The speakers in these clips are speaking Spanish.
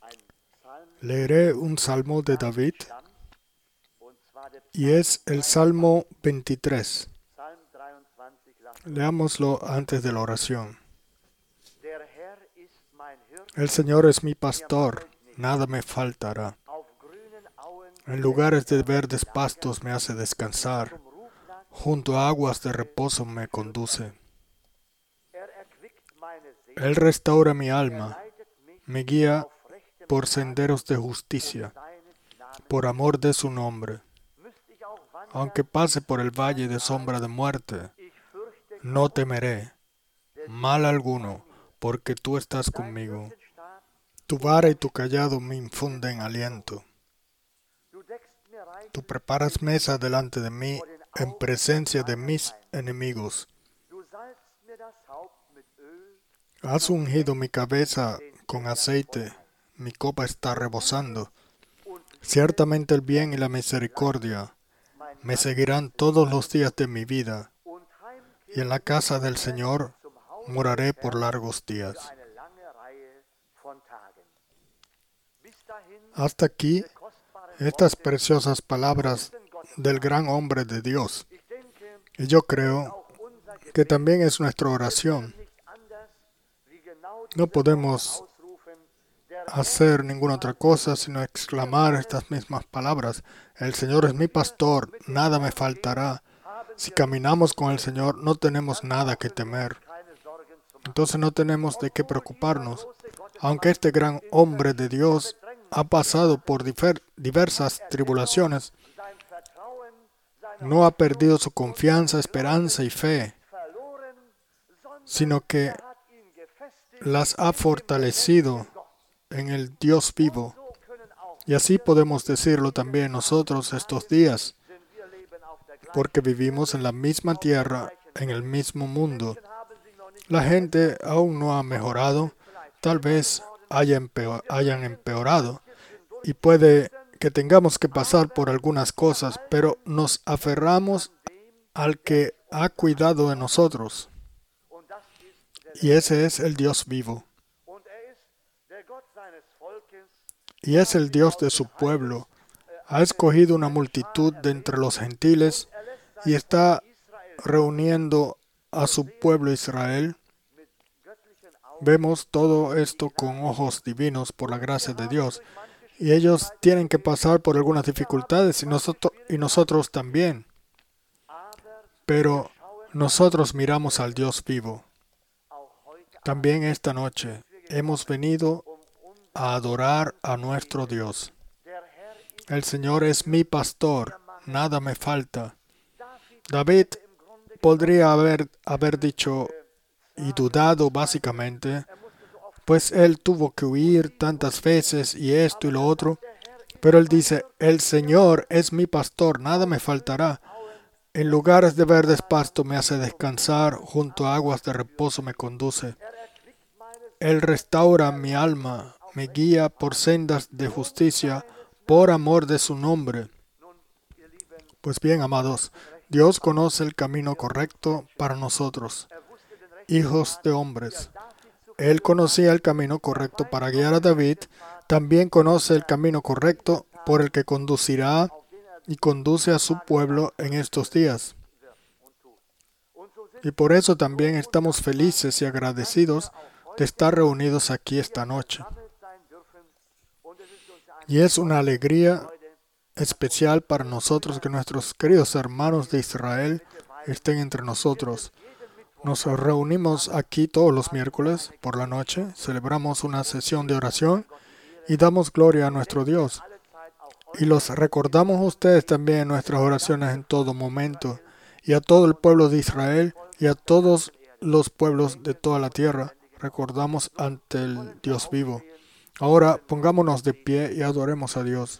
Leeré un salmo de David y es el Salmo 23. Leámoslo antes de la oración. El Señor es mi pastor, nada me faltará. En lugares de verdes pastos me hace descansar, junto a aguas de reposo me conduce. Él restaura mi alma, me guía por senderos de justicia, por amor de su nombre. Aunque pase por el valle de sombra de muerte, no temeré mal alguno, porque tú estás conmigo. Tu vara y tu cayado me infunden aliento. Tú preparas mesa delante de mí en presencia de mis enemigos. Has ungido mi cabeza con aceite, mi copa está rebosando. Ciertamente el bien y la misericordia me seguirán todos los días de mi vida, y en la casa del Señor moraré por largos días. Hasta aquí, estas preciosas palabras del gran hombre de Dios. Y yo creo que también es nuestra oración. No podemos hacer ninguna otra cosa sino exclamar estas mismas palabras. El Señor es mi pastor, nada me faltará. Si caminamos con el Señor, no tenemos nada que temer. Entonces no tenemos de qué preocuparnos. Aunque este gran hombre de Dios ha pasado por diversas tribulaciones, no ha perdido su confianza, esperanza y fe, sino que las ha fortalecido en el Dios vivo. Y así podemos decirlo también nosotros estos días, porque vivimos en la misma tierra, en el mismo mundo. La gente aún no ha mejorado, tal vez hayan empeorado, y puede que tengamos que pasar por algunas cosas, pero nos aferramos al que ha cuidado de nosotros. Y ese es el Dios vivo. Y es el Dios de su pueblo. Ha escogido una multitud de entre los gentiles y está reuniendo a su pueblo Israel. Vemos todo esto con ojos divinos por la gracia de Dios. Y ellos tienen que pasar por algunas dificultades y nosotros también. Pero nosotros miramos al Dios vivo. También esta noche hemos venido a adorar a nuestro Dios. El Señor es mi pastor, nada me falta. David podría haber dicho y dudado básicamente, pues él tuvo que huir tantas veces y esto y lo otro, pero él dice, el Señor es mi pastor, nada me faltará. En lugares de verdes pasto me hace descansar, junto a aguas de reposo me conduce. Él restaura mi alma, me guía por sendas de justicia, por amor de su nombre. Pues bien, amados, Dios conoce el camino correcto para nosotros, hijos de hombres. Él conocía el camino correcto para guiar a David, también conoce el camino correcto por el que conducirá y conduce a su pueblo en estos días. Y por eso también estamos felices y agradecidos de estar reunidos aquí esta noche. Y es una alegría especial para nosotros que nuestros queridos hermanos de Israel estén entre nosotros. Nos reunimos aquí todos los miércoles por la noche, celebramos una sesión de oración y damos gloria a nuestro Dios. Y los recordamos a ustedes también en nuestras oraciones en todo momento, y a todo el pueblo de Israel y a todos los pueblos de toda la tierra. Recordamos ante el Dios vivo. Ahora pongámonos de pie y adoremos a Dios.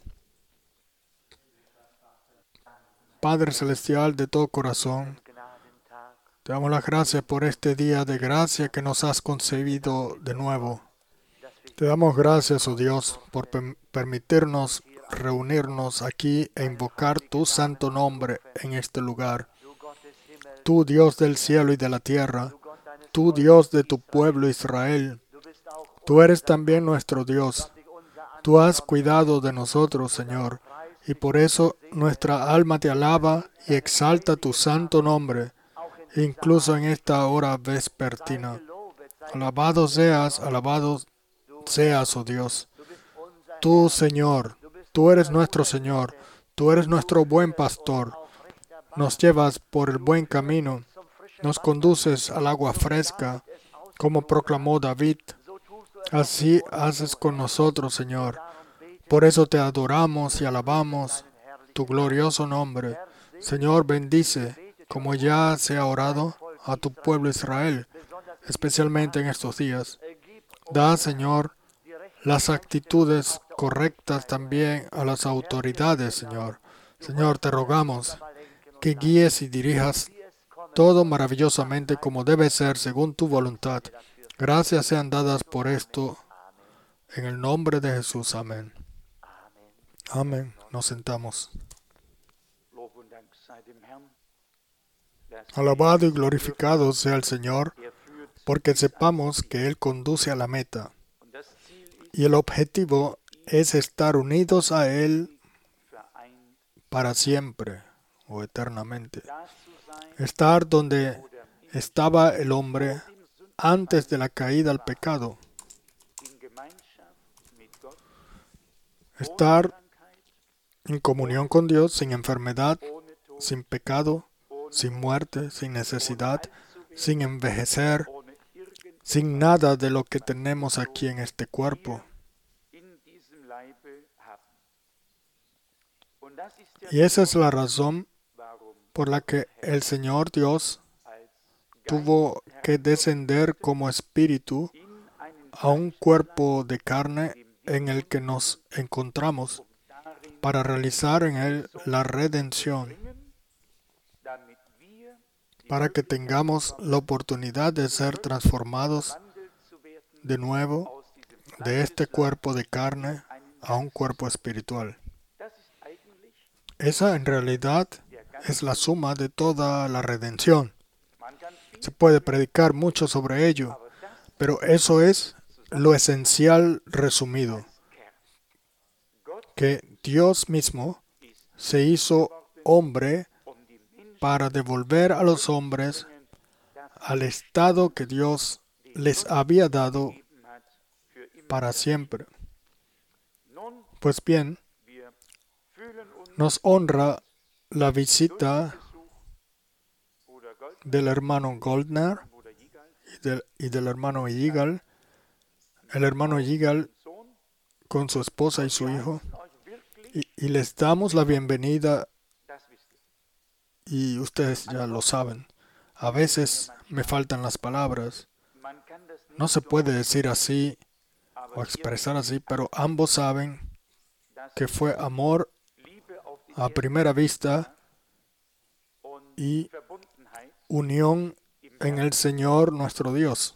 Padre Celestial, de todo corazón, te damos las gracias por este día de gracia que nos has concebido de nuevo. Te damos gracias, oh Dios, por permitirnos reunirnos aquí e invocar tu santo nombre en este lugar. Tú, Dios del cielo y de la tierra, tú, Dios de tu pueblo Israel, tú eres también nuestro Dios. Tú has cuidado de nosotros, Señor, y por eso nuestra alma te alaba y exalta tu santo nombre, incluso en esta hora vespertina. Alabado seas, oh Dios. Tú, Señor, tú eres nuestro Señor, tú eres nuestro buen pastor. Nos llevas por el buen camino, nos conduces al agua fresca, como proclamó David. Así haces con nosotros, Señor. Por eso te adoramos y alabamos tu glorioso nombre. Señor, bendice, como ya se ha orado, a tu pueblo Israel, especialmente en estos días. Da, Señor, las actitudes correctas también a las autoridades, Señor. Señor, te rogamos que guíes y dirijas todo maravillosamente como debe ser según tu voluntad. Gracias sean dadas por esto, en el nombre de Jesús. Amén. Amén. Nos sentamos. Alabado y glorificado sea el Señor, porque sepamos que Él conduce a la meta. Y el objetivo es estar unidos a Él para siempre o eternamente. Estar donde estaba el hombre antes de la caída al pecado. Estar en comunión con Dios sin enfermedad, sin pecado, sin muerte, sin necesidad, sin envejecer, sin nada de lo que tenemos aquí en este cuerpo. Y esa es la razón por la que el Señor Dios tuvo que descender como espíritu a un cuerpo de carne en el que nos encontramos para realizar en él la redención, para que tengamos la oportunidad de ser transformados de nuevo de este cuerpo de carne a un cuerpo espiritual. Esa en realidad es la suma de toda la redención. Se puede predicar mucho sobre ello, pero eso es lo esencial resumido, que Dios mismo se hizo hombre para devolver a los hombres al estado que Dios les había dado para siempre. Pues bien, nos honra la visita del hermano Goldner y del hermano Yigal, el hermano Yigal con su esposa y su hijo, y les damos la bienvenida, y ustedes ya lo saben. A veces me faltan las palabras. No se puede decir así o expresar así, pero ambos saben que fue amor a primera vista y unión en el Señor nuestro Dios.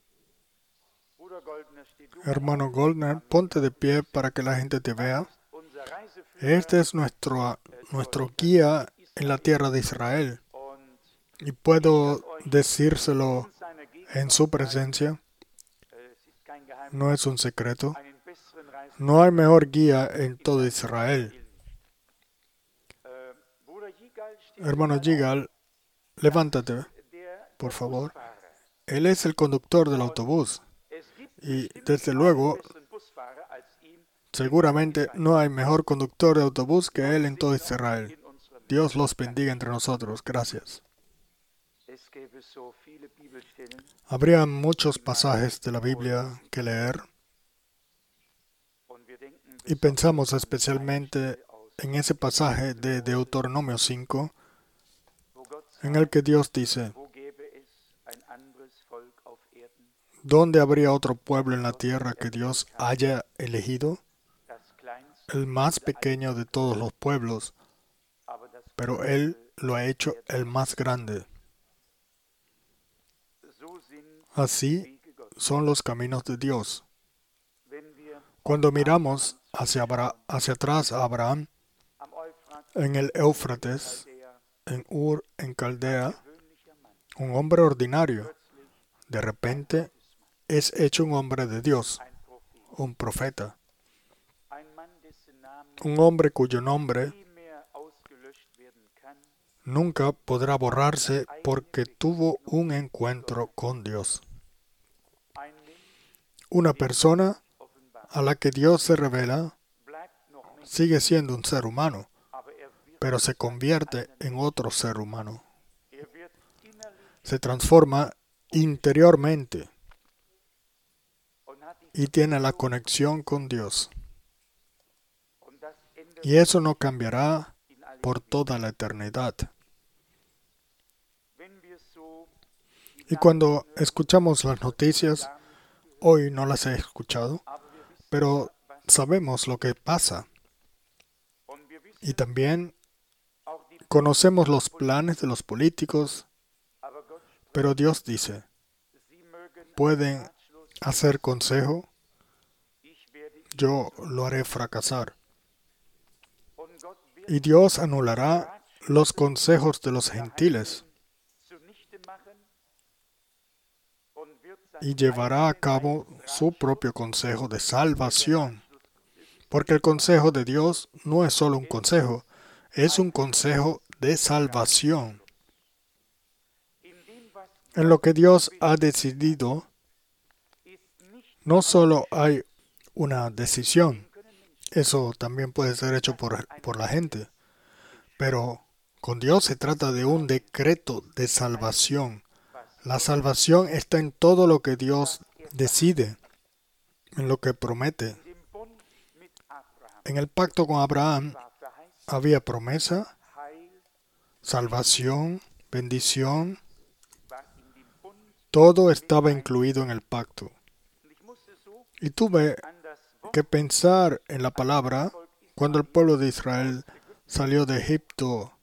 Hermano Goldner, ponte de pie para que la gente te vea. Este es nuestro guía en la tierra de Israel. Y puedo decírselo en su presencia. No es un secreto. No hay mejor guía en todo Israel. Hermano Yigal, levántate, por favor. Él es el conductor del autobús. Y desde luego, seguramente no hay mejor conductor de autobús que él en todo Israel. Dios los bendiga entre nosotros. Gracias. Habría muchos pasajes de la Biblia que leer. Y pensamos especialmente en ese pasaje de Deuteronomio 5, en el que Dios dice: ¿dónde habría otro pueblo en la tierra que Dios haya elegido? El más pequeño de todos los pueblos, pero Él lo ha hecho el más grande. Así son los caminos de Dios. Cuando miramos hacia atrás a Abraham, en el Éufrates, en Ur, en Caldea, un hombre ordinario, de repente es hecho un hombre de Dios, un profeta. un hombre cuyo nombre nunca podrá borrarse porque tuvo un encuentro con Dios. Una persona a la que Dios se revela sigue siendo un ser humano, pero se convierte en otro ser humano. Se transforma interiormente y tiene la conexión con Dios. Y eso no cambiará por toda la eternidad. Y cuando escuchamos las noticias, hoy no las he escuchado, pero sabemos lo que pasa. Y también conocemos los planes de los políticos, pero Dios dice, pueden hacer consejo, yo lo haré fracasar. Y Dios anulará los consejos de los gentiles y llevará a cabo su propio consejo de salvación. Porque el consejo de Dios no es solo un consejo, es un consejo de salvación. En lo que Dios ha decidido, no solo hay una decisión, eso también puede ser hecho por la gente, pero con Dios se trata de un decreto de salvación. La salvación está en todo lo que Dios decide, en lo que promete. En el pacto con Abraham había promesa, salvación, bendición. Todo estaba incluido en el pacto. Y tuve que pensar en la palabra cuando el pueblo de Israel salió de Egipto.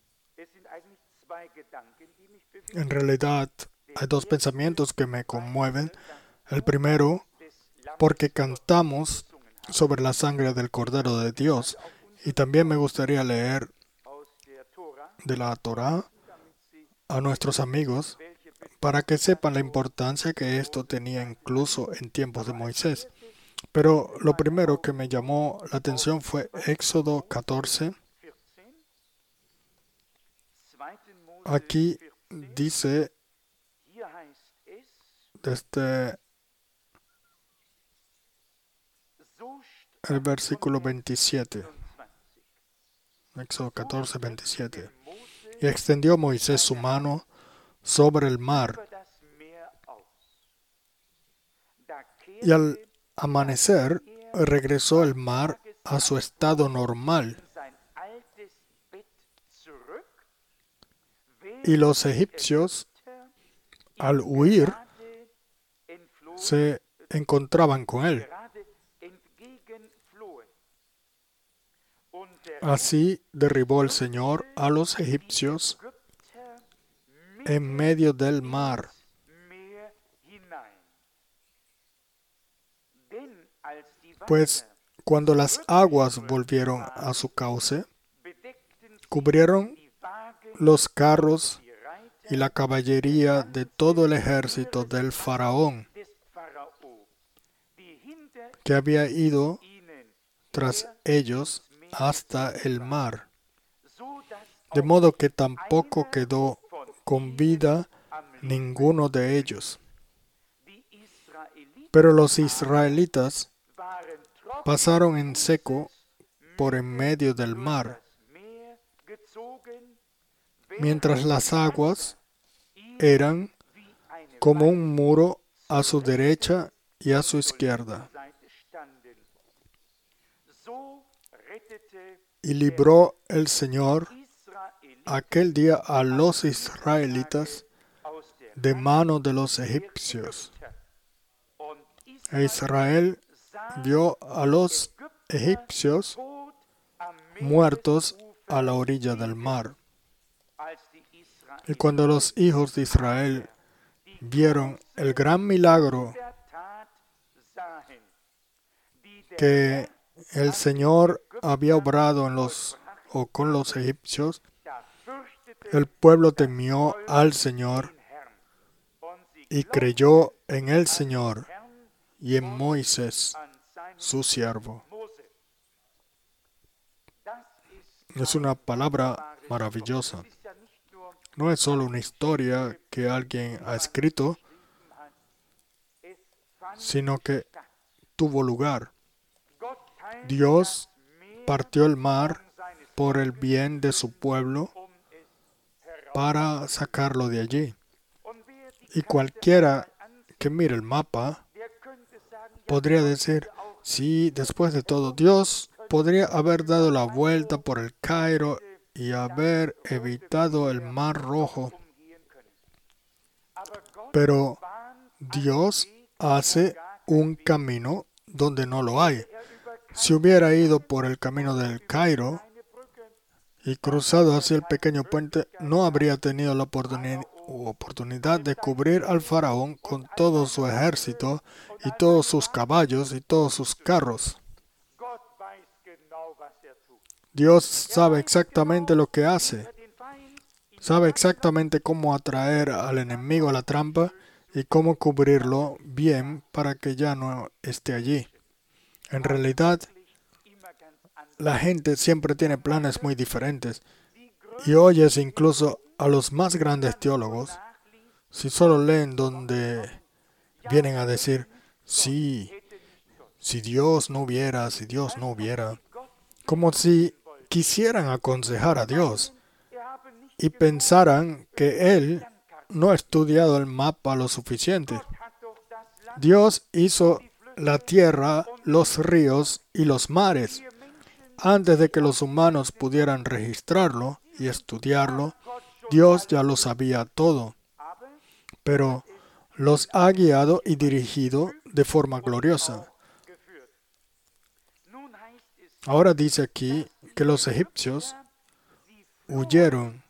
En realidad, hay dos pensamientos que me conmueven. El primero, porque cantamos sobre la sangre del Cordero de Dios. Y también me gustaría leer de la Torá a nuestros amigos para que sepan la importancia que esto tenía incluso en tiempos de Moisés. Pero lo primero que me llamó la atención fue Éxodo 14. Aquí dice desde el versículo 27. Éxodo 14, 27. Y extendió Moisés su mano sobre el mar. Y al amanecer regresó el mar a su estado normal. Y los egipcios, al huir, se encontraban con él. Así derribó el Señor a los egipcios en medio del mar. Pues cuando las aguas volvieron a su cauce, cubrieron los carros y la caballería de todo el ejército del faraón, que había ido tras ellos hasta el mar, de modo que tampoco quedó con vida ninguno de ellos. Pero los israelitas pasaron en seco por en medio del mar, mientras las aguas eran como un muro a su derecha y a su izquierda. Y libró el Señor aquel día a los israelitas de mano de los egipcios. E Israel vio a los egipcios muertos a la orilla del mar. Y cuando los hijos de Israel vieron el gran milagro que el Señor había obrado con los egipcios, el pueblo temió al Señor y creyó en el Señor y en Moisés, su siervo. Es una palabra maravillosa. No es solo una historia que alguien ha escrito, sino que tuvo lugar. Dios partió el mar por el bien de su pueblo para sacarlo de allí. Y cualquiera que mire el mapa podría decir, sí, después de todo, Dios podría haber dado la vuelta por el Cairo y haber evitado el Mar Rojo. Pero Dios hace un camino donde no lo hay. Si hubiera ido por el camino del Cairo y cruzado hacia el pequeño puente, no habría tenido la oportunidad de cubrir al faraón con todo su ejército y todos sus caballos y todos sus carros. Dios sabe exactamente lo que hace. Sabe exactamente cómo atraer al enemigo a la trampa y cómo cubrirlo bien para que ya no esté allí. En realidad, la gente siempre tiene planes muy diferentes. Y oyes incluso a los más grandes teólogos, si solo leen donde vienen a decir, sí, si Dios no hubiera, como si quisieran aconsejar a Dios y pensaran que Él no ha estudiado el mapa lo suficiente. Dios hizo la tierra, los ríos y los mares antes de que los humanos pudieran registrarlo y estudiarlo. Dios ya lo sabía todo, pero los ha guiado y dirigido de forma gloriosa. Ahora dice aquí que los egipcios huyeron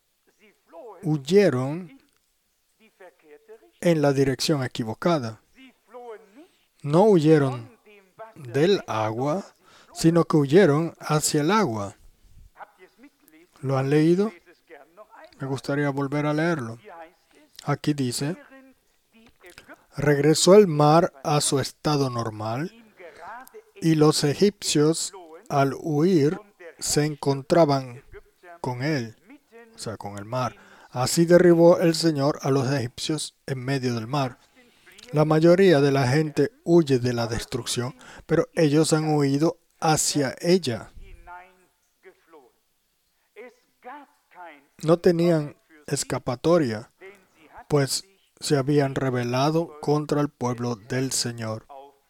en la dirección equivocada. No huyeron del agua, sino que huyeron hacia el agua. ¿Lo han leído? Me gustaría volver a leerlo. Aquí dice, regresó el mar a su estado normal y los egipcios al huir se encontraban con él, o sea, con el mar. Así derribó el Señor a los egipcios en medio del mar. La mayoría de la gente huye de la destrucción, pero ellos han huido hacia ella. No tenían escapatoria, pues se habían rebelado contra el pueblo del Señor.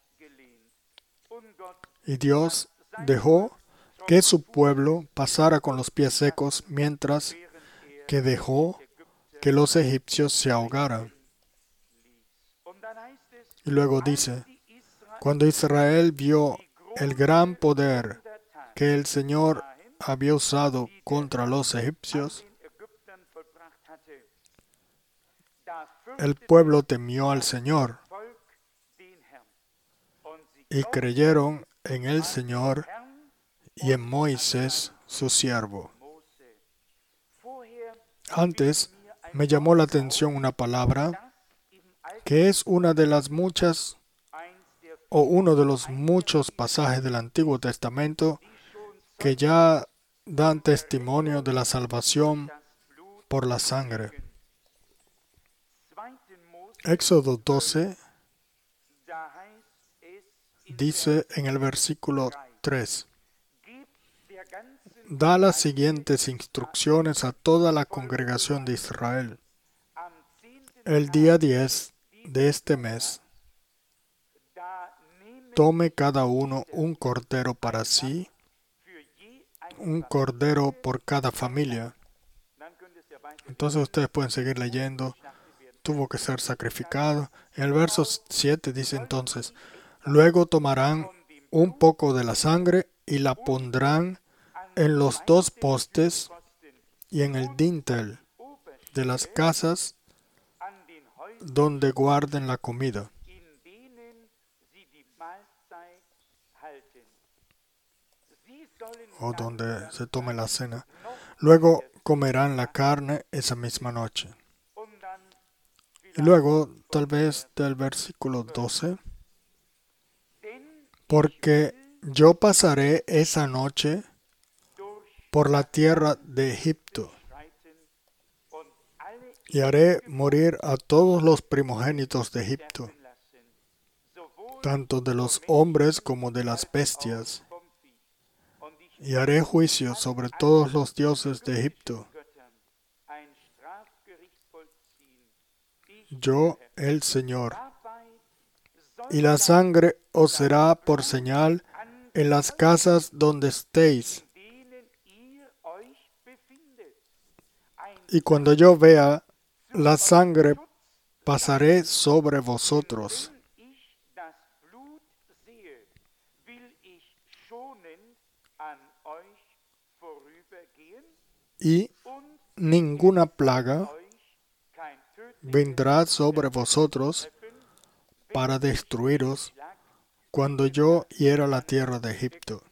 Y Dios dejó que su pueblo pasara con los pies secos, mientras que dejó que los egipcios se ahogaran. Y luego dice, cuando Israel vio el gran poder que el Señor había usado contra los egipcios, el pueblo temió al Señor y creyeron en el Señor y en Moisés, su siervo. Antes me llamó la atención una palabra que es una de las muchas o uno de los muchos pasajes del Antiguo Testamento que ya dan testimonio de la salvación por la sangre. Éxodo 12 dice en el versículo 3, da las siguientes instrucciones a toda la congregación de Israel. El día 10 de este mes, tome cada uno un cordero para sí, un cordero por cada familia. Entonces ustedes pueden seguir leyendo. Tuvo que ser sacrificado. En el verso 7 dice entonces, luego tomarán un poco de la sangre y la pondrán en los dos postes y en el dintel de las casas donde guarden la comida, o donde se tome la cena. Luego comerán la carne esa misma noche. Y luego, tal vez del versículo 12, porque yo pasaré esa noche por la tierra de Egipto, y haré morir a todos los primogénitos de Egipto, tanto de los hombres como de las bestias, y haré juicio sobre todos los dioses de Egipto. Yo, el Señor. Y la sangre os será por señal en las casas donde estéis. Y cuando yo vea la sangre, pasaré sobre vosotros. Y ninguna plaga vendrá sobre vosotros para destruiros cuando yo hiera la tierra de Egipto.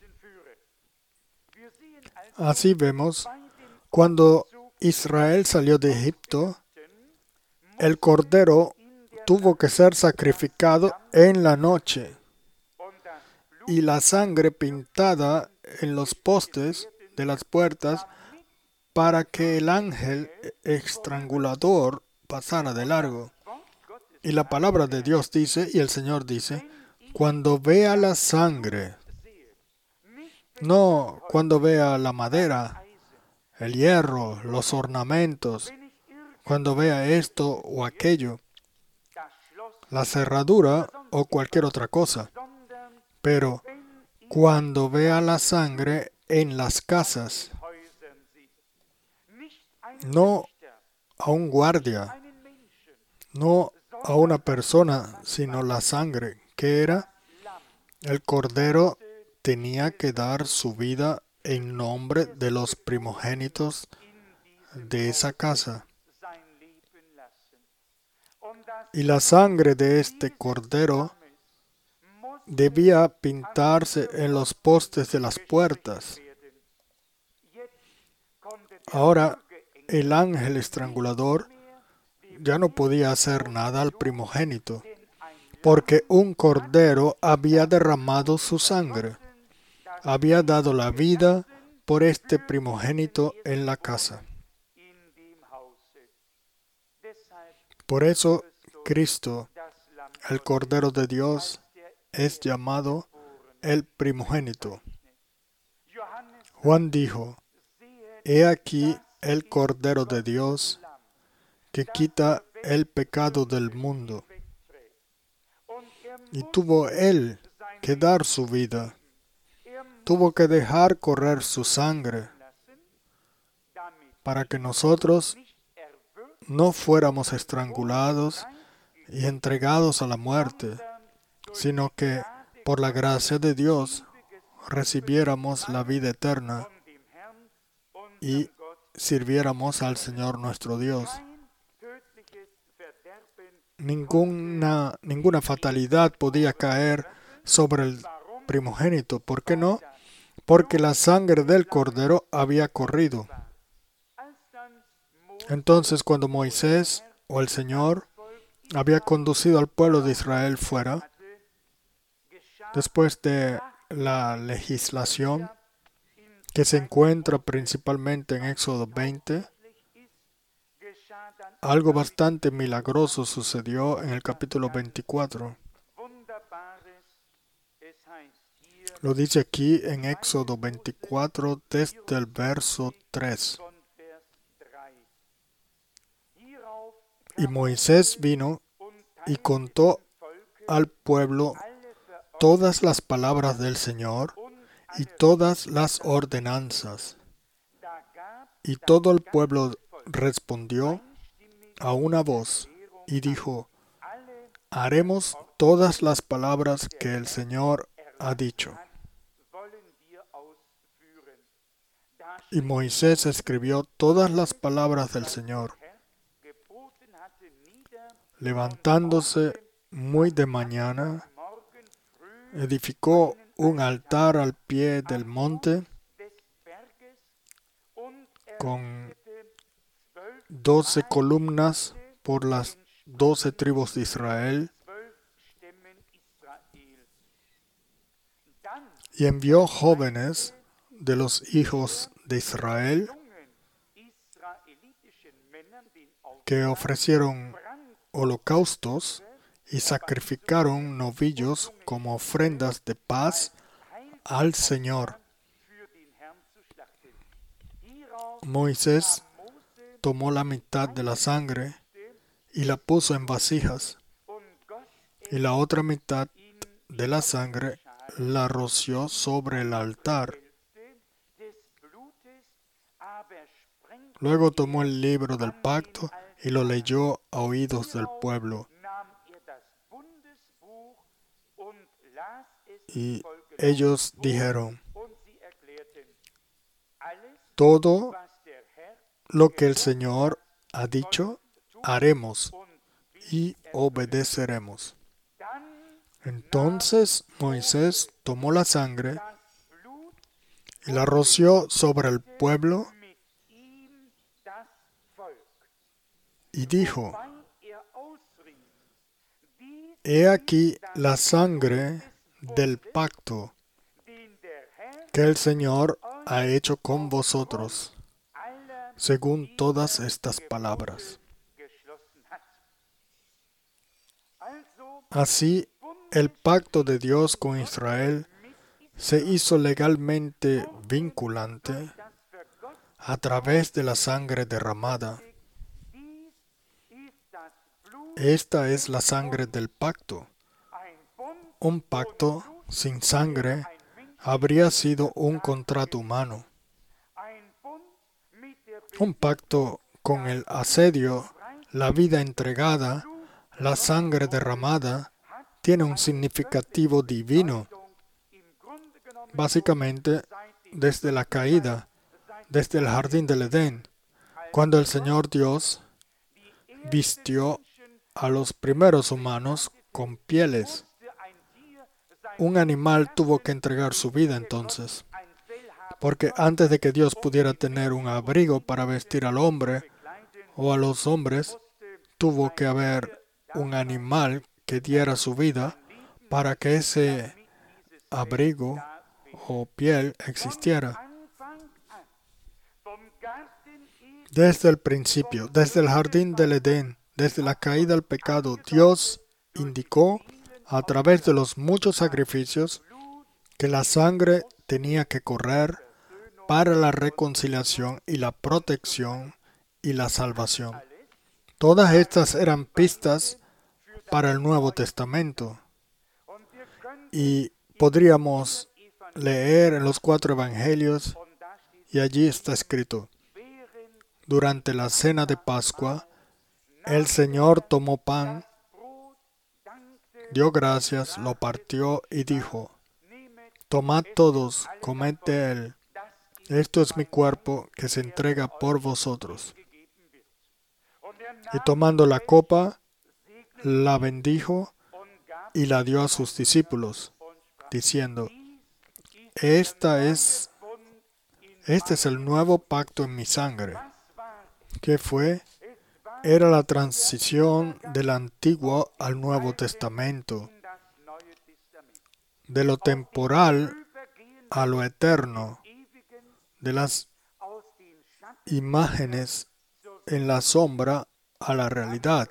Así vemos, cuando Israel salió de Egipto, el cordero tuvo que ser sacrificado en la noche y la sangre pintada en los postes de las puertas para que el ángel estrangulador pasara de largo. Y la palabra de Dios dice, y el Señor dice, cuando vea la sangre, no cuando vea la madera, el hierro, los ornamentos, cuando vea esto o aquello, la cerradura o cualquier otra cosa, pero cuando vea la sangre en las casas, no a un guardia, no a una persona, sino la sangre, que era el cordero tenía que dar su vida en nombre de los primogénitos de esa casa. Y la sangre de este cordero debía pintarse en los postes de las puertas. Ahora, el ángel estrangulador ya no podía hacer nada al primogénito, porque un cordero había derramado su sangre, había dado la vida por este primogénito en la casa. Por eso, Cristo, el Cordero de Dios, es llamado el primogénito. Juan dijo, he aquí el Cordero de Dios que quita el pecado del mundo. Y tuvo Él que dar su vida. Tuvo que dejar correr su sangre para que nosotros no fuéramos estrangulados y entregados a la muerte, sino que por la gracia de Dios recibiéramos la vida eterna y sirviéramos al Señor nuestro Dios. Ninguna fatalidad podía caer sobre el primogénito. ¿Por qué no? Porque la sangre del cordero había corrido. Entonces, cuando Moisés o el Señor había conducido al pueblo de Israel fuera, después de la legislación que se encuentra principalmente en Éxodo 20, algo bastante milagroso sucedió en el capítulo 24. Lo dice aquí en Éxodo 24 desde el verso 3. Y Moisés vino y contó al pueblo todas las palabras del Señor y todas las ordenanzas. Y todo el pueblo respondió a una voz y dijo, haremos todas las palabras que el Señor ha dicho. Y Moisés escribió todas las palabras del Señor. Levantándose muy de mañana, edificó un altar al pie del monte con 12 columnas por las 12 tribus de Israel y envió jóvenes de los hijos de Israel que ofrecieron holocaustos y sacrificaron novillos como ofrendas de paz al Señor. Moisés tomó la mitad de la sangre y la puso en vasijas, y la otra mitad de la sangre la roció sobre el altar. Luego tomó el libro del pacto y lo leyó a oídos del pueblo. Y ellos dijeron: todo lo que el Señor ha dicho, haremos y obedeceremos. Entonces Moisés tomó la sangre y la roció sobre el pueblo y dijo: he aquí la sangre del pacto que el Señor ha hecho con vosotros, según todas estas palabras. Así, el pacto de Dios con Israel se hizo legalmente vinculante a través de la sangre derramada. Esta es la sangre del pacto. Un pacto sin sangre habría sido un contrato humano. Un pacto con el asedio, la vida entregada, la sangre derramada, tiene un significativo divino. Básicamente, desde la caída, desde el jardín del Edén, cuando el Señor Dios vistió a los primeros humanos con pieles. Un animal tuvo que entregar su vida entonces, porque antes de que Dios pudiera tener un abrigo para vestir al hombre o a los hombres, tuvo que haber un animal que diera su vida para que ese abrigo o piel existiera. Desde el principio, desde el jardín del Edén, desde la caída al pecado, Dios indicó a través de los muchos sacrificios que la sangre tenía que correr para la reconciliación y la protección y la salvación. Todas estas eran pistas para el Nuevo Testamento. Y podríamos leer en los 4 evangelios, y allí está escrito: durante la cena de Pascua, el Señor tomó pan, dio gracias, lo partió y dijo: tomad todos, comed de él. Esto es mi cuerpo que se entrega por vosotros. Y tomando la copa, la bendijo y la dio a sus discípulos, diciendo: este es el nuevo pacto en mi sangre. ¿Qué fue? Era la transición del Antiguo al Nuevo Testamento, de lo temporal a lo eterno, de las imágenes en la sombra a la realidad.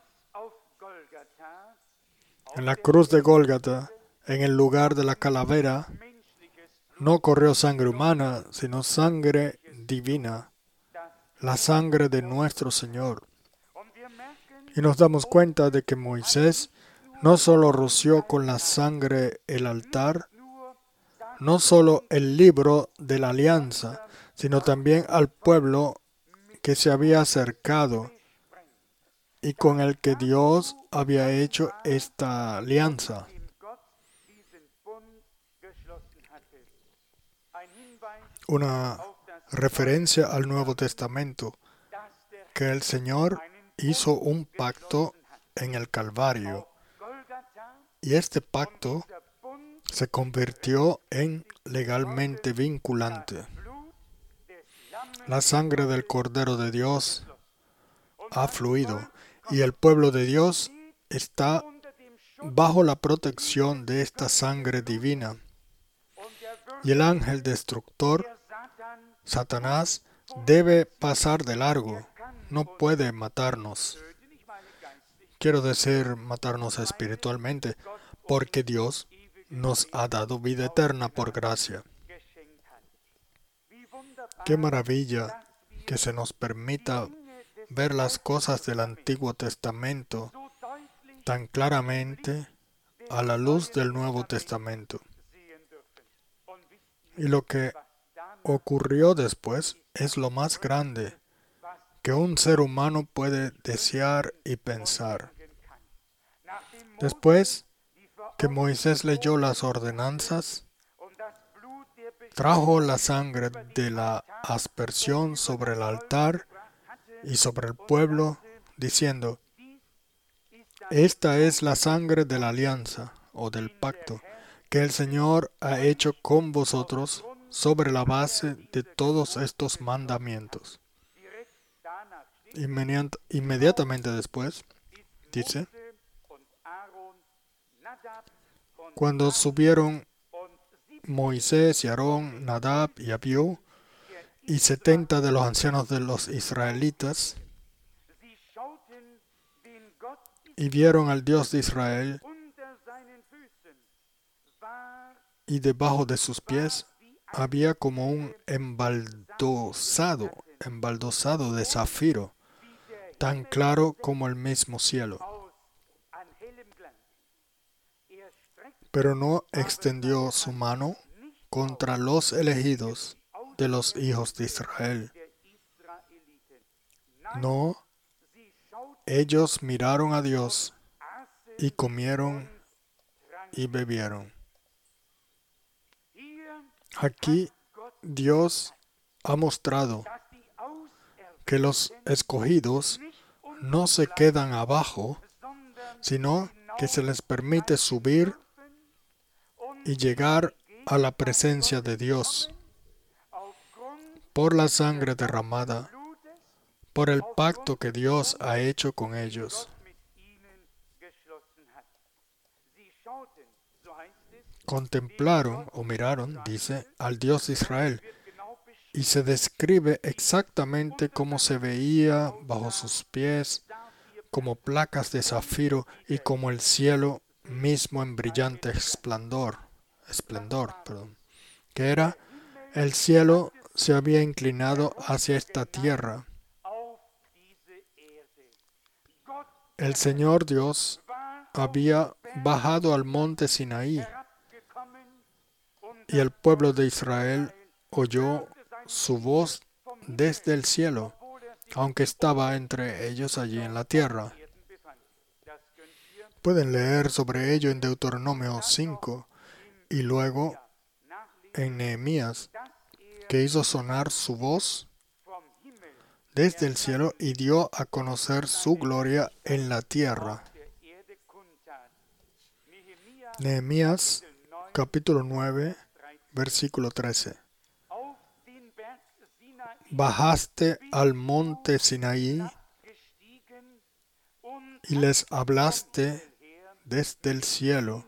En la cruz de Gólgata, en el lugar de la calavera, no corrió sangre humana, sino sangre divina, la sangre de nuestro Señor. Y nos damos cuenta de que Moisés no solo roció con la sangre el altar, no solo el libro de la alianza, sino también al pueblo que se había acercado y con el que Dios había hecho esta alianza. Una referencia al Nuevo Testamento, que el Señor hizo un pacto en el Calvario. Y este pacto se convirtió en legalmente vinculante. La sangre del Cordero de Dios ha fluido y el pueblo de Dios está bajo la protección de esta sangre divina. Y el ángel destructor Satanás debe pasar de largo. No puede matarnos. Quiero decir, matarnos espiritualmente, porque Dios nos ha dado vida eterna por gracia. Qué maravilla que se nos permita ver las cosas del Antiguo Testamento tan claramente a la luz del Nuevo Testamento. Y lo que ocurrió después es lo más grande que un ser humano puede desear y pensar. Después que Moisés leyó las ordenanzas, trajo la sangre de la aspersión sobre el altar y sobre el pueblo, diciendo: esta es la sangre de la alianza o del pacto que el Señor ha hecho con vosotros sobre la base de todos estos mandamientos. Inmediatamente después, dice, cuando subieron Moisés y Aarón, Nadab y Abiú, y 70 de los ancianos de los israelitas, y vieron al Dios de Israel, y debajo de sus pies había como un embaldosado de zafiro, tan claro como el mismo cielo. Pero no extendió su mano contra los elegidos de los hijos de Israel. No, ellos miraron a Dios y comieron y bebieron. Aquí Dios ha mostrado que los escogidos no se quedan abajo, sino que se les permite subir y llegar a la presencia de Dios por la sangre derramada, por el pacto que Dios ha hecho con ellos. Contemplaron o miraron, dice, al Dios de Israel, y se describe exactamente cómo se veía bajo sus pies, como placas de zafiro y como el cielo mismo en brillante esplendor, que era el cielo se había inclinado hacia esta tierra. El Señor Dios había bajado al monte Sinaí y el pueblo de Israel oyó su voz desde el cielo, aunque estaba entre ellos allí en la tierra. Pueden leer sobre ello en Deuteronomio 5 y luego en Nehemías, que hizo sonar su voz desde el cielo y dio a conocer su gloria en la tierra. Nehemías capítulo 9, versículo 13. Bajaste al monte Sinaí y les hablaste desde el cielo,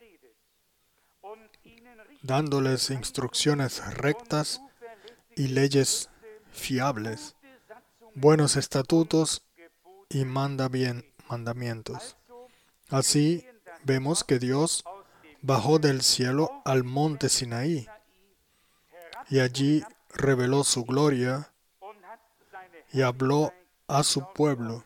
dándoles instrucciones rectas y leyes fiables, buenos estatutos y mandamientos. Así vemos que Dios bajó del cielo al monte Sinaí y allí reveló su gloria y habló a su pueblo.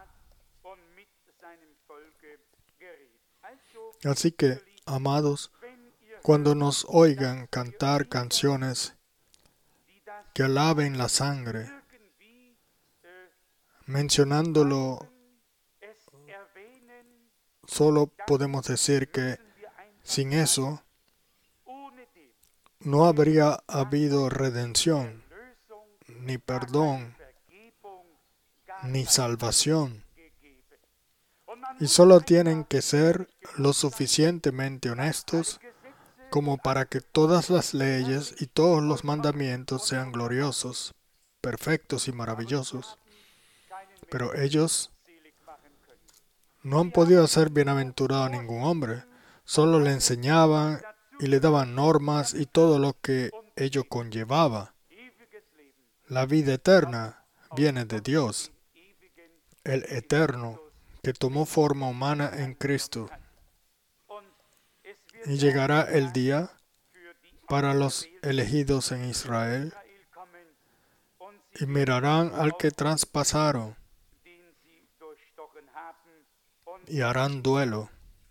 Así que, amados, cuando nos oigan cantar canciones que alaben la sangre, mencionándolo, solo podemos decir que sin eso no habría habido redención, ni perdón, ni salvación. Y solo tienen que ser lo suficientemente honestos como para que todas las leyes y todos los mandamientos sean gloriosos, perfectos y maravillosos. Pero ellos no han podido hacer bienaventurado a ningún hombre. Solo le enseñaban y le daban normas y todo lo que ello conllevaba. La vida eterna viene de Dios, el Eterno, que tomó forma humana en Cristo. Y llegará el día para los elegidos en Israel, y mirarán al que traspasaron, y harán duelo.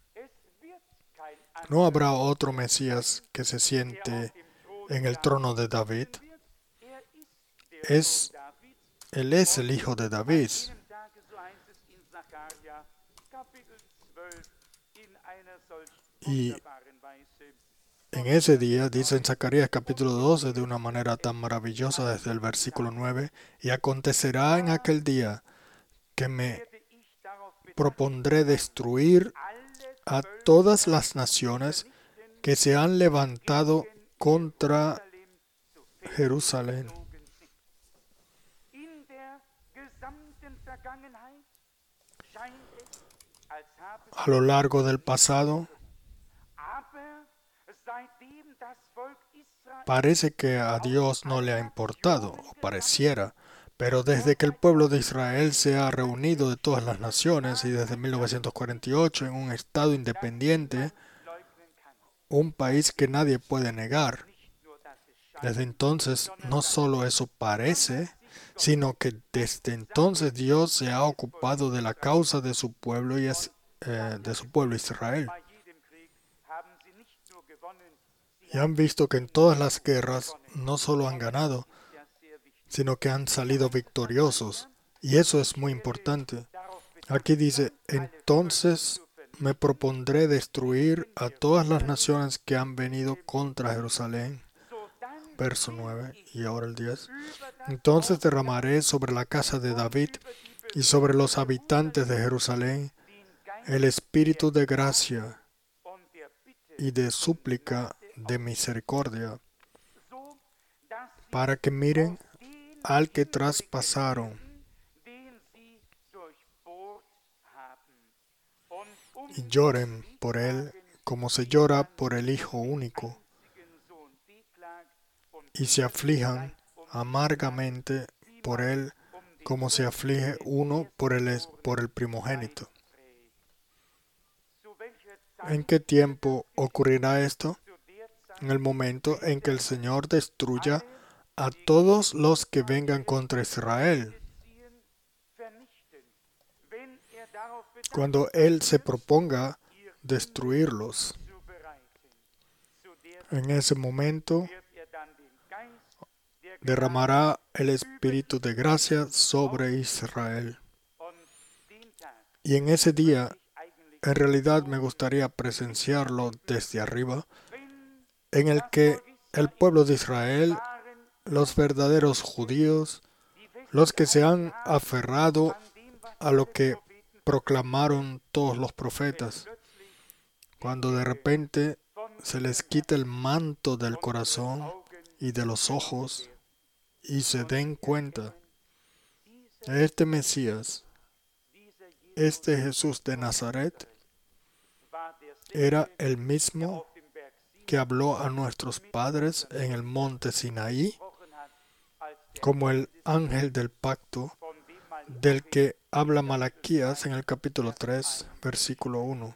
No habrá otro Mesías que se siente en el trono de David. Él es el hijo de David. Y en ese día, dice en Zacarías capítulo 12, de una manera tan maravillosa desde el versículo 9, y acontecerá en aquel día que me propondré destruir a todas las naciones que se han levantado contra Jerusalén. A lo largo del pasado, parece que a Dios no le ha importado, o pareciera, pero desde que el pueblo de Israel se ha reunido de todas las naciones y desde 1948 en un estado independiente, un país que nadie puede negar, desde entonces no solo eso parece, sino que desde entonces Dios se ha ocupado de la causa de su pueblo y de su pueblo Israel. Y han visto que en todas las guerras no solo han ganado, sino que han salido victoriosos. Y eso es muy importante. Aquí dice, entonces me propondré destruir a todas las naciones que han venido contra Jerusalén. Verso 9 y ahora el 10. Entonces derramaré sobre la casa de David y sobre los habitantes de Jerusalén el espíritu de gracia y de súplica de misericordia, para que miren al que traspasaron y lloren por él como se llora por el Hijo único, y se aflijan amargamente por él como se aflige uno por el primogénito. ¿En qué tiempo ocurrirá esto? En el momento en que el Señor destruya a todos los que vengan contra Israel. Cuando Él se proponga destruirlos, en ese momento derramará el espíritu de gracia sobre Israel. Y en ese día, en realidad me gustaría presenciarlo desde arriba, en el que el pueblo de Israel, los verdaderos judíos, los que se han aferrado a lo que proclamaron todos los profetas, cuando de repente se les quita el manto del corazón y de los ojos y se den cuenta, este Mesías, este Jesús de Nazaret, era el mismo que habló a nuestros padres en el monte Sinaí, como el ángel del pacto, del que habla Malaquías en el capítulo 3, versículo 1.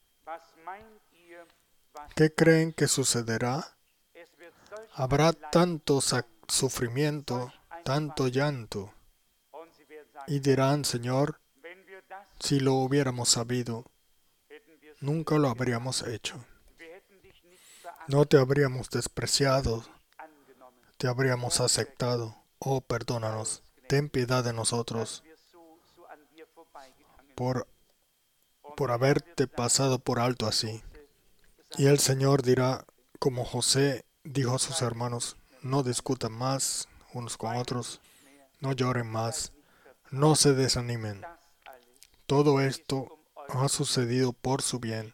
¿Qué creen que sucederá? Habrá tanto sufrimiento, tanto llanto, y dirán, Señor, si lo hubiéramos sabido, nunca lo habríamos hecho. No te habríamos despreciado, te habríamos aceptado. Oh, perdónanos, ten piedad de nosotros por haberte pasado por alto así. Y el Señor dirá, como José dijo a sus hermanos, no discutan más unos con otros, no lloren más, no se desanimen. Todo esto ha sucedido por su bien.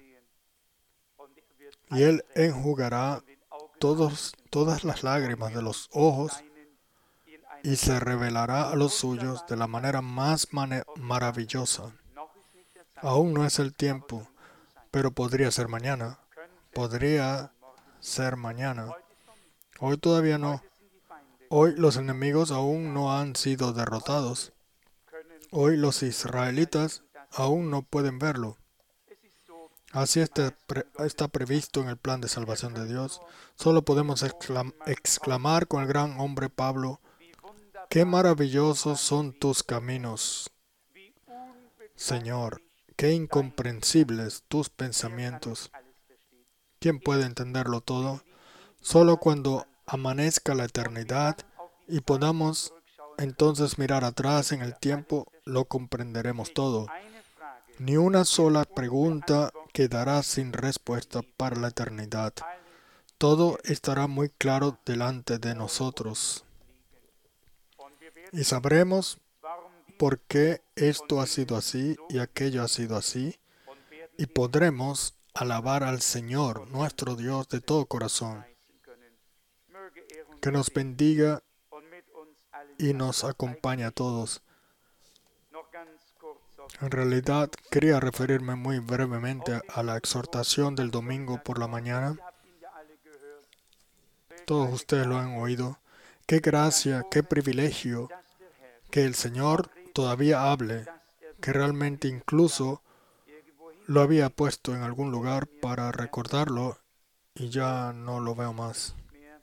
Y Él enjugará todas las lágrimas de los ojos y se revelará a los suyos de la manera más maravillosa. Aún no es el tiempo, pero podría ser mañana. Podría ser mañana. Hoy todavía no. Hoy los enemigos aún no han sido derrotados. Hoy los israelitas aún no pueden verlo. Así está previsto en el plan de salvación de Dios. Solo podemos exclamar con el gran hombre Pablo: qué maravillosos son tus caminos, Señor, qué incomprensibles tus pensamientos. ¿Quién puede entenderlo todo? Solo cuando amanezca la eternidad y podamos entonces mirar atrás en el tiempo, lo comprenderemos todo. Ni una sola pregunta quedará sin respuesta para la eternidad. Todo estará muy claro delante de nosotros. Y sabremos por qué esto ha sido así y aquello ha sido así. Y podremos alabar al Señor, nuestro Dios, de todo corazón. Que nos bendiga y nos acompañe a todos. En realidad, quería referirme muy brevemente a la exhortación del domingo por la mañana. Todos ustedes lo han oído. Qué gracia, qué privilegio que el Señor todavía hable, que realmente incluso lo había puesto en algún lugar para recordarlo y ya no lo veo más.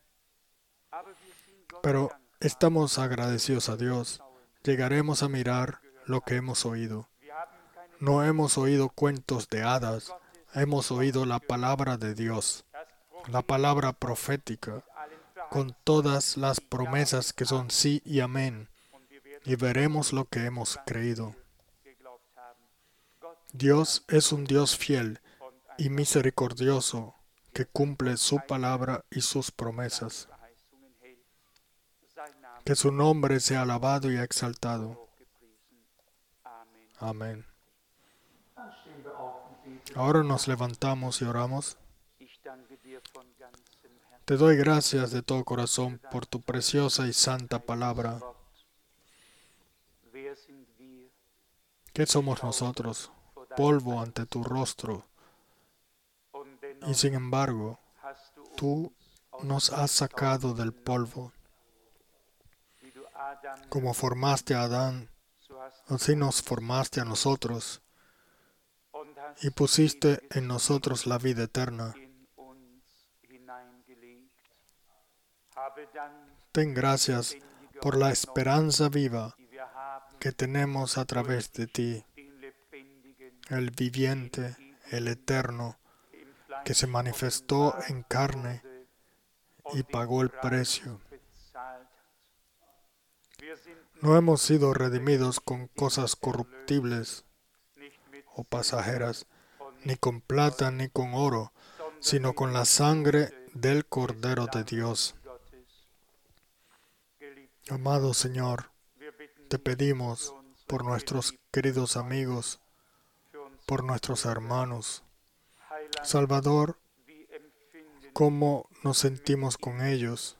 Pero estamos agradecidos a Dios. Llegaremos a mirar lo que hemos oído. No hemos oído cuentos de hadas, hemos oído la palabra de Dios, la palabra profética, con todas las promesas que son sí y amén, y veremos lo que hemos creído. Dios es un Dios fiel y misericordioso que cumple su palabra y sus promesas. Que su nombre sea alabado y exaltado. Amén. Ahora nos levantamos y oramos. Te doy gracias de todo corazón por tu preciosa y santa palabra. ¿Qué somos nosotros? Polvo ante tu rostro. Y sin embargo, tú nos has sacado del polvo. Como formaste a Adán, así nos formaste a nosotros y pusiste en nosotros la vida eterna. Ten gracias por la esperanza viva que tenemos a través de ti, el viviente, el eterno, que se manifestó en carne y pagó el precio. No hemos sido redimidos con cosas corruptibles o pasajeras, ni con plata ni con oro, sino con la sangre del Cordero de Dios. Amado Señor, te pedimos por nuestros queridos amigos, por nuestros hermanos. Salvador, ¿cómo nos sentimos con ellos?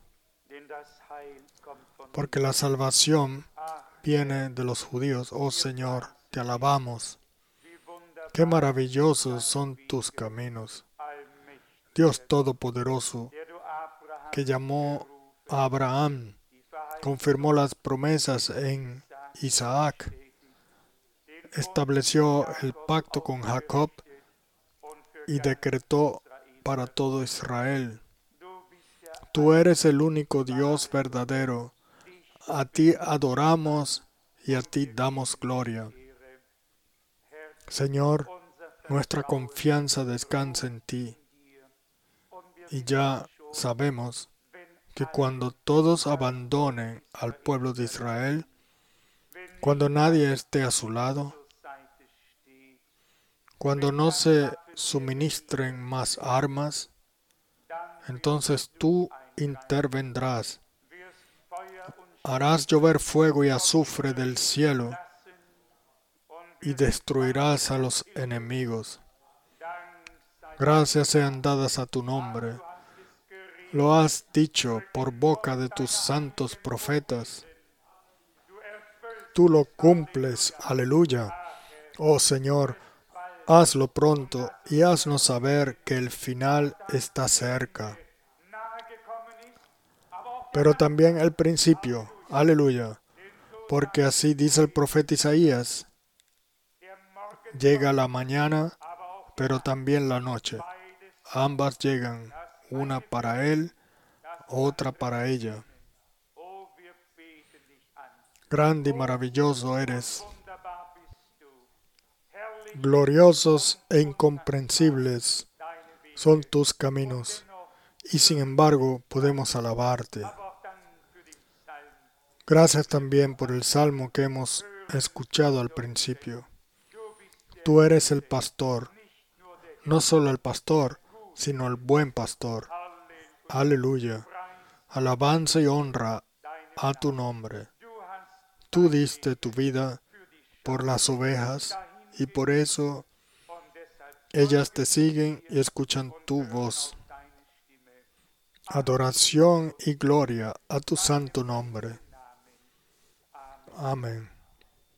Porque la salvación viene de los judíos. Oh Señor, te alabamos. Qué maravillosos son tus caminos. Dios Todopoderoso, que llamó a Abraham, confirmó las promesas en Isaac, estableció el pacto con Jacob y decretó para todo Israel. Tú eres el único Dios verdadero. A ti adoramos y a ti damos gloria. Señor, nuestra confianza descansa en ti. Y ya sabemos que cuando todos abandonen al pueblo de Israel, cuando nadie esté a su lado, cuando no se suministren más armas, entonces tú intervendrás. Harás llover fuego y azufre del cielo y destruirás a los enemigos. Gracias sean dadas a tu nombre. Lo has dicho por boca de tus santos profetas. Tú lo cumples. Aleluya. Oh Señor, hazlo pronto y haznos saber que el final está cerca. pero también el principio. Aleluya. Porque así dice el profeta Isaías, llega la mañana, pero también la noche. Ambas llegan, una para él, otra para ella. Grande y maravilloso eres. Gloriosos e incomprensibles son tus caminos, y sin embargo podemos alabarte. Gracias también por el salmo que hemos escuchado al principio. Tú eres el pastor, no solo el pastor, sino el buen pastor. Aleluya. Alabanza y honra a tu nombre. Tú diste tu vida por las ovejas y por eso ellas te siguen y escuchan tu voz. Adoración y gloria a tu santo nombre. Amén.